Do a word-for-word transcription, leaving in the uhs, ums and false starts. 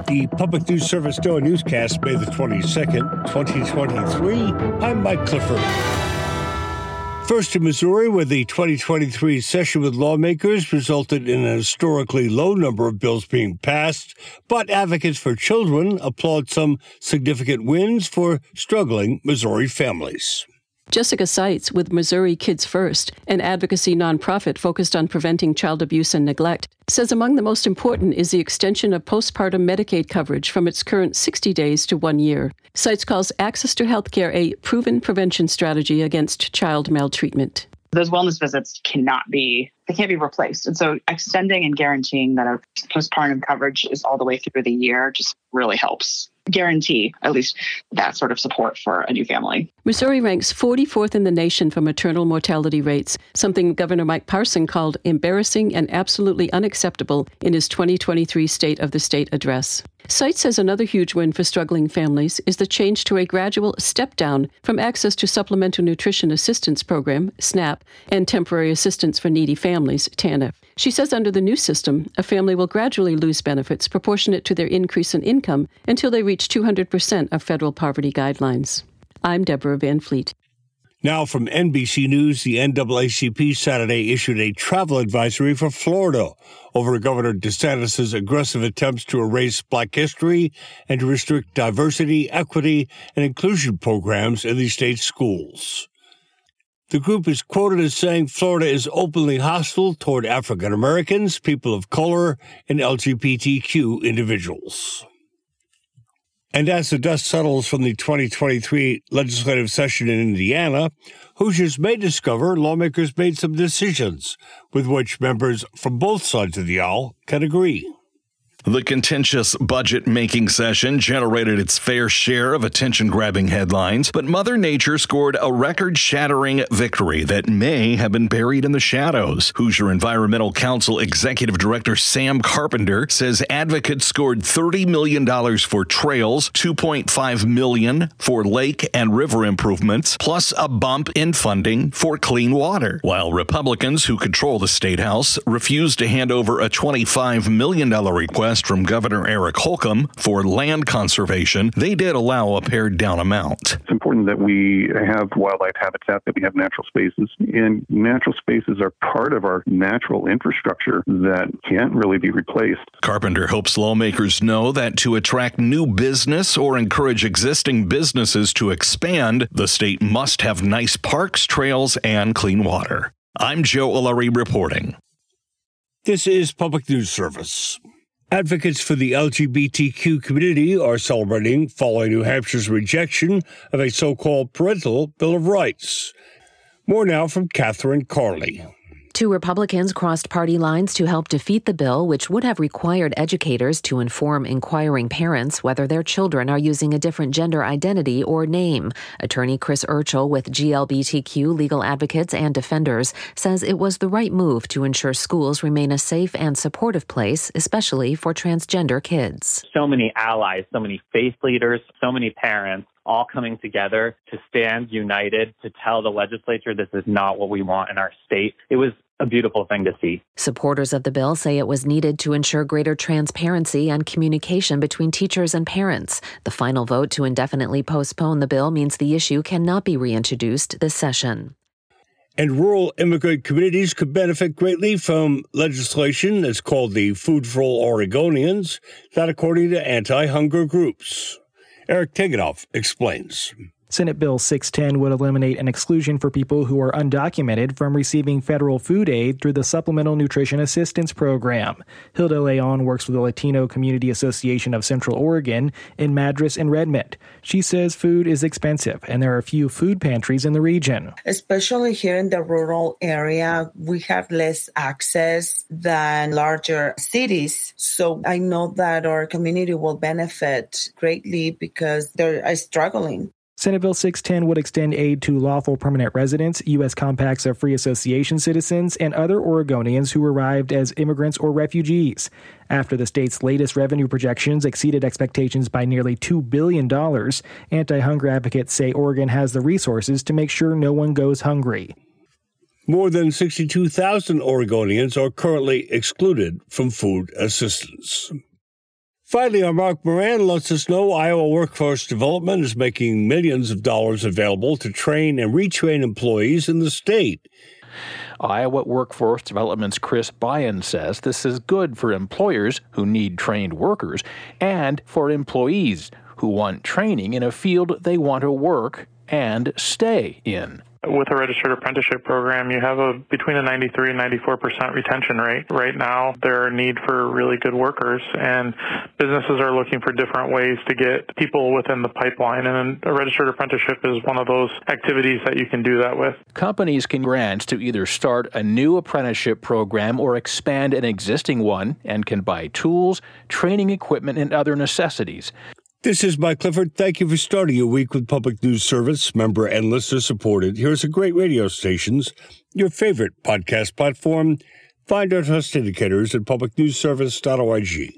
The Public News Service NOAA Newscast, May the twenty-second, twenty twenty-three. I'm Mike Clifford. First in Missouri, where the twenty twenty-three session with lawmakers resulted in an historically low number of bills being passed, but advocates for children applaud some significant wins for struggling Missouri families. Jessica Seitz with Missouri Kids First, an advocacy nonprofit focused on preventing child abuse and neglect, says among the most important is the extension of postpartum Medicaid coverage from its current sixty days to one year. Seitz calls access to health care a proven prevention strategy against child maltreatment. Those wellness visits cannot be, they can't be replaced. And so extending and guaranteeing that our postpartum coverage is all the way through the year just really helps guarantee at least that sort of support for a new family. Missouri ranks forty-fourth in the nation for maternal mortality rates, something Governor Mike Parson called embarrassing and absolutely unacceptable in his twenty twenty-three State of the State address. Seitz says another huge win for struggling families is the change to a gradual step down from access to Supplemental Nutrition Assistance Program, SNAP, and Temporary Assistance for Needy Families, TANF. She says under the new system, a family will gradually lose benefits proportionate to their increase in income until they reach two hundred percent of federal poverty guidelines. I'm Deborah Van Fleet. Now from N B C News, the N double A C P Saturday issued a travel advisory for Florida over Governor DeSantis' aggressive attempts to erase Black history and to restrict diversity, equity, and inclusion programs in the state's schools. The group is quoted as saying Florida is openly hostile toward African Americans, people of color, and L G B T Q individuals. And as the dust settles from the twenty twenty-three legislative session in Indiana, Hoosiers may discover lawmakers made some decisions with which members from both sides of the aisle can agree. The contentious budget-making session generated its fair share of attention-grabbing headlines, but Mother Nature scored a record-shattering victory that may have been buried in the shadows. Hoosier Environmental Council Executive Director Sam Carpenter says advocates scored thirty million dollars for trails, two point five million dollars for lake and river improvements, plus a bump in funding for clean water. While Republicans who control the State House refused to hand over a twenty-five million dollars request from Governor Eric Holcomb for land conservation, they did allow a pared-down amount. It's important that we have wildlife habitat, that we have natural spaces, and natural spaces are part of our natural infrastructure that can't really be replaced. Carpenter hopes lawmakers know that to attract new business or encourage existing businesses to expand, the state must have nice parks, trails, and clean water. I'm Joe Ullery reporting. This is Public News Service. Advocates for the L G B T Q community are celebrating following New Hampshire's rejection of a so-called parental Bill of Rights. More now from Catherine Carley. Two Republicans crossed party lines to help defeat the bill, which would have required educators to inform inquiring parents whether their children are using a different gender identity or name. Attorney Chris Urchel with G L B T Q Legal Advocates and Defenders says it was the right move to ensure schools remain a safe and supportive place, especially for transgender kids. So many allies, so many faith leaders, so many parents, all coming together to stand united to tell the legislature this is not what we want in our state. It was a beautiful thing to see. Supporters of the bill say it was needed to ensure greater transparency and communication between teachers and parents. The final vote to indefinitely postpone the bill means the issue cannot be reintroduced this session. And rural immigrant communities could benefit greatly from legislation that's called the Food for All Oregonians, that according to anti-hunger groups. Eric Tegenoff explains. Senate Bill six ten would eliminate an exclusion for people who are undocumented from receiving federal food aid through the Supplemental Nutrition Assistance Program. Hilda Leon works with the Latino Community Association of Central Oregon in Madras and Redmond. She says food is expensive and there are few food pantries in the region. Especially here in the rural area, we have less access than larger cities. So I know that our community will benefit greatly because they're struggling. Senate Bill six ten would extend aid to lawful permanent residents, U S compacts of free association citizens, and other Oregonians who arrived as immigrants or refugees. After the state's latest revenue projections exceeded expectations by nearly two billion dollars, anti-hunger advocates say Oregon has the resources to make sure no one goes hungry. More than sixty-two thousand Oregonians are currently excluded from food assistance. Finally, our Mark Moran lets us know Iowa Workforce Development is making millions of dollars available to train and retrain employees in the state. Iowa Workforce Development's Chris Byan says this is good for employers who need trained workers and for employees who want training in a field they want to work and stay in. With a registered apprenticeship program, you have a between a ninety-three and ninety-four percent retention rate. Right now, there are need for really good workers, and businesses are looking for different ways to get people within the pipeline, and a registered apprenticeship is one of those activities that you can do that with. Companies can grant to either start a new apprenticeship program or expand an existing one, and can buy tools, training equipment, and other necessities. This is Mike Clifford. Thank you for starting your week with Public News Service, member and listener supported. Here's a great radio stations, your favorite podcast platform. Find our trust indicators at public news service dot org.